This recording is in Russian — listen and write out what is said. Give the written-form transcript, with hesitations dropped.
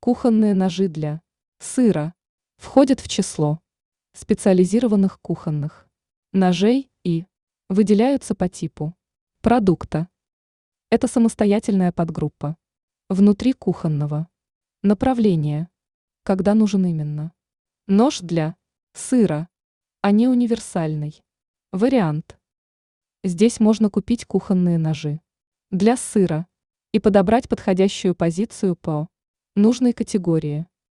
Кухонные ножи для сыра входят в число специализированных кухонных ножей и выделяются по типу продукта. Это самостоятельная подгруппа внутри кухонного направления, когда нужен именно нож для сыра, а не универсальный вариант. Здесь можно купить кухонные ножи для сыра и подобрать подходящую позицию по нужной категории.